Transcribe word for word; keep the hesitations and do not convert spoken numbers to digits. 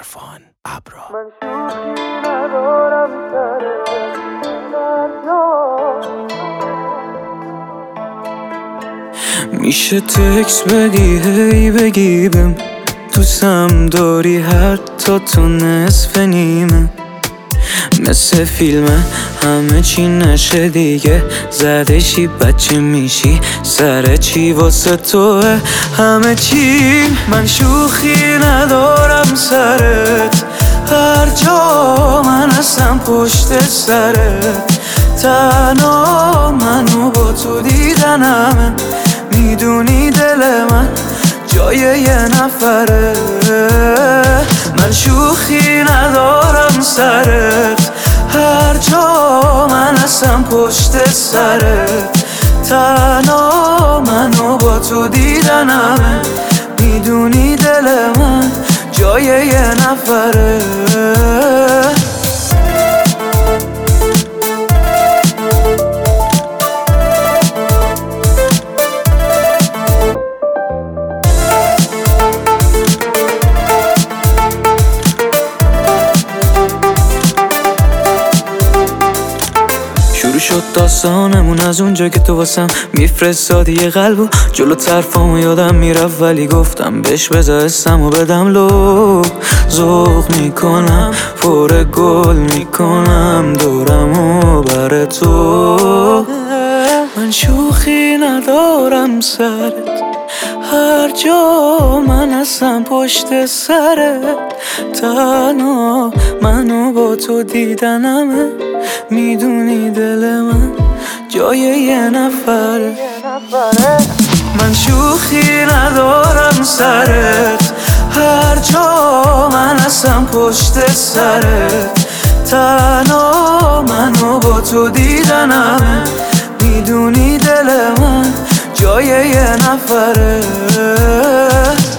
عرفان ابرا. من شوخی ندارم سر میشه تکس بدی هی بگی بهم دوستم داری حتی تو نصف نیمه، مثل فیلمه همه چی نشه دیگه، زدشی بچه میشی سر چی واسه توه همه چی. من شوخی ندارم سرت، هر جا من هستم پشت سرت، تنها منو با تو دیدنمه، میدونی دل من جای یه نفره. من شوخی ندارم سرت، هر جا من هستم پشت سرت، تنها منو با تو دیدنمه، میدونی دل من جای یه نفره. شروع شد داستانمون از اونجا که تو واسم میفرستادی یه قلبو، جلو طرفامو یادم میرفت ولی گفتم بهش بذار اسمو بدم لو. ذوق میکنم پر گل میکنم دورمو بر تو. من شوخی ندارم سرت، هر جا من هستم پشت سرت، تنها منو با تو دیدنمه، میدونی دل من جای یه نفره. من شوخی ندارم سرت، هر جا من هستم پشت سرت، تنها منو با تو دیدنمه، میدونی دل من جای یه نفره.